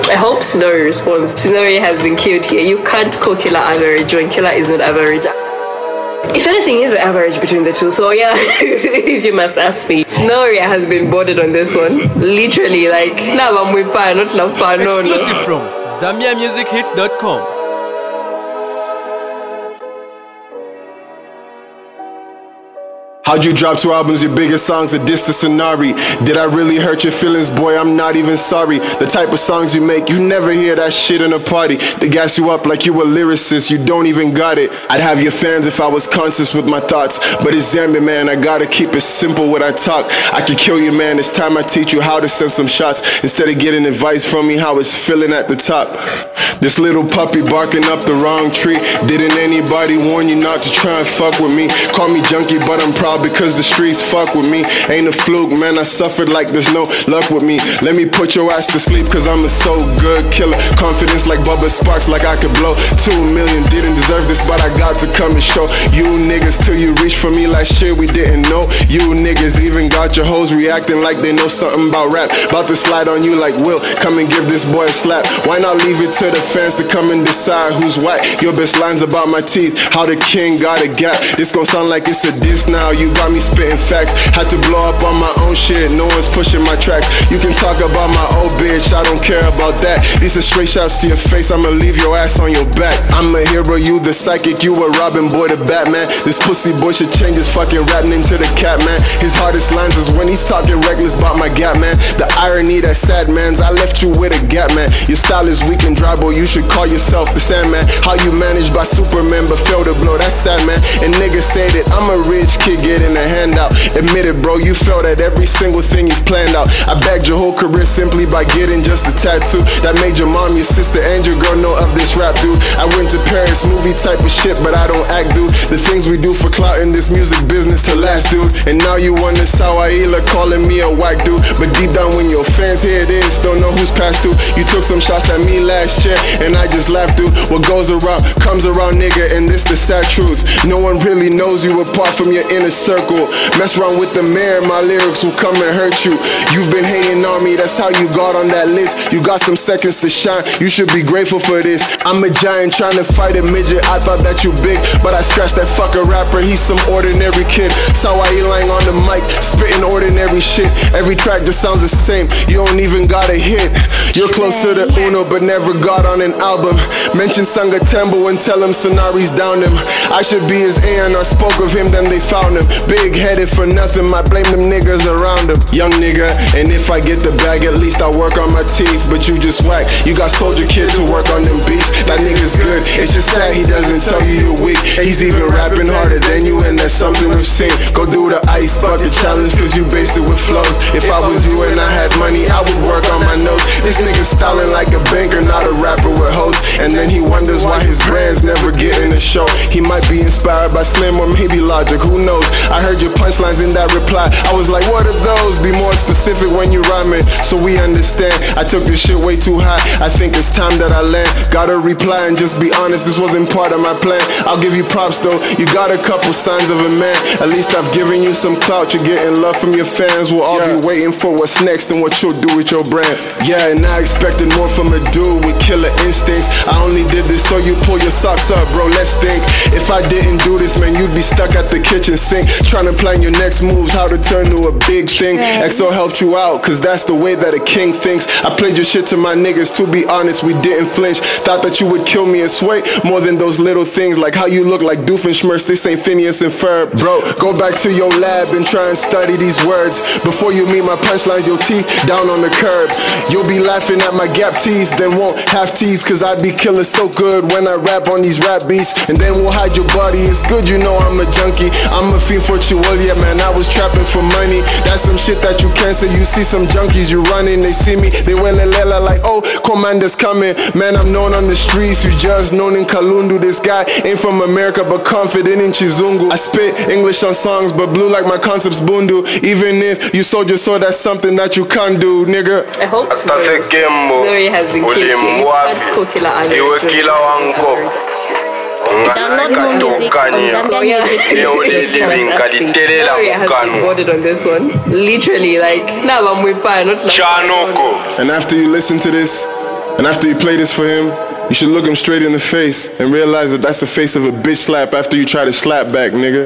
I hope Sinori responds. Sinori has been killed here. You can't call Killer average when Killer is not average. If anything, he's the average between the two. So yeah, if you must ask me, Sinori has been boarded on this one. Literally, like, not exclusive from ZambiaMusicHits.com. How'd you drop 2 albums, your biggest songs, a diss to Sonari? Did I really hurt your feelings, boy? I'm not even sorry. The type of songs you make, you never hear that shit in a party. They gas you up like you a lyricist, you don't even got it. I'd have your fans if I was conscious with my thoughts. But it's Zambia, man, I gotta keep it simple when I talk. I could kill you, man, it's time I teach you how to send some shots. Instead of getting advice from me, how it's feeling at the top. This little puppy barking up the wrong tree. Didn't anybody warn you not to try and fuck with me? Call me junkie, but I'm proud because the streets fuck with me. Ain't a fluke, man, I suffered like there's no luck with me. Let me put your ass to sleep, cause I'm a so good killer. Confidence like Bubba Sparks, like I could blow 2 million. Didn't deserve this, but I got to come and show you niggas till you reach for me like shit we didn't know. You niggas even got your hoes reacting like they know something about rap. About to slide on you like Will, come and give this boy a slap. Why not leave it to the fans to come and decide who's whack? Your best lines about my teeth, how the king got a gap. This gon' sound like it's a diss now, you got me spitting facts. Had to blow up on my own shit, no one's pushing my tracks. You can talk about my old bitch, I don't care about that. These are straight shots to your face, I'ma leave your ass on your back. I'm a hero, you the psychic, you a Robin, boy the Batman. This pussy boy should change his fucking rap name to the Cat Man. His hardest lines is when he's talking reckless about my gap, man. The irony that sad man's, I left you with a gap, man. Your style is weak and dry, boy, you should call yourself the Sandman. How you managed by Superman but failed to blow, that's sad, man. And niggas say that I'm a rich kid getting a handout. Admit it, bro, you failed at every single thing you've planned out. I bagged your whole career simply by getting just a tattoo that made your mom, your sister, and your girl know of this rap, dude. I went to Paris, movie type of shit, but I don't act, dude. The things we do for clout in this music business to last, dude. And now you wonder Sawaila calling me a whack, dude. But deep down when your fans hear this, don't know who's past due. You took some shots at me last year, and I just laughed, dude. What goes around, comes around, nigga, and this the sad truth. No one really knows you apart from your inner circle. Mess around with the mayor, my lyrics will come and hurt you. You've been hating on me, that's how you got on that list. You got some seconds to shine, you should be grateful for this. I'm a giant trying to fight a midget, I thought that you big, but I scratched that fucker rapper, he's some ordinary kid. Saw why you lying on the mic, spitting ordinary shit. Every track just sounds the same, you don't even got a hit. You're close to the Uno, but never got on an album. Mention Sanga Tembo and tell him Sonari's down him. I should be his A&R, spoke of him, then they found him. Big headed for nothing, I blame them niggas around him. Young nigga, and if I get the bag, at least I work on my teeth. But you just whack, you got Soldier Kid to work on them beats. That nigga's good, it's just sad he doesn't tell you you're weak. He's even rapping harder than you, and that's something we've seen. Go do the ice bucket challenge, cause you base it with flows. If I was you and I had money, I would work on my nose. This nigga's styling like a banker, not a rapper with hoes. And then he wonders why his brands never get in the show. He might be inspired by Slim or maybe Logic, who knows? I heard your punchlines in that reply, I was like, what are those? Be more specific when you rhyming, so we understand. I took this shit way too high, I think it's time that I land. Gotta reply and just be honest, this wasn't part of my plan. I'll give you props though, you got a couple signs of a man. At least I've given you some clout, you're getting love from your fans. We'll all be waiting for what's next and what you'll do with your brand. Yeah, and I expected more from a dude with killer instincts. I only did this so you pull your socks up, bro, let's think. If I didn't do this, man, you'd be stuck at the kitchen sink, trying to plan your next moves, how to turn to a big thing. XO helped you out, cause that's the way that a king thinks. I played your shit to my niggas, to be honest, we didn't flinch. Thought that you would kill me and sway more than those little things, like how you look like Doofenshmirtz, this ain't Phineas and Ferb. Bro, go back to your lab and try and study these words. Before you meet my punchlines, your teeth down on the curb. You'll be laughing at my gap teeth, then won't have teeth, cause I be killing so good when I rap on these rap beats. And then we'll hide your body, it's good you know I'm a junkie. I'm a fiend for Chihuahua, man, I was trapping for money. That's some shit that you can't say. You see some junkies, you running, they see me, they lela like, oh, commander's coming. Man, I'm known on the streets, you just known in Kalundu. This guy ain't from America, but confident in Chizungu. I spit English on songs, but blue like my concepts bundu. Even if you sold your soul, that's something that you can't do, nigga. I hope Sinori has been killed. You can't call Killer average. Download more music from Sinori has been boarded on this one. Literally, like, not and after you listen to this, And after you play this for him, you should look him straight in the face and realize that that's the face of a bitch slap after you try to slap back, nigga.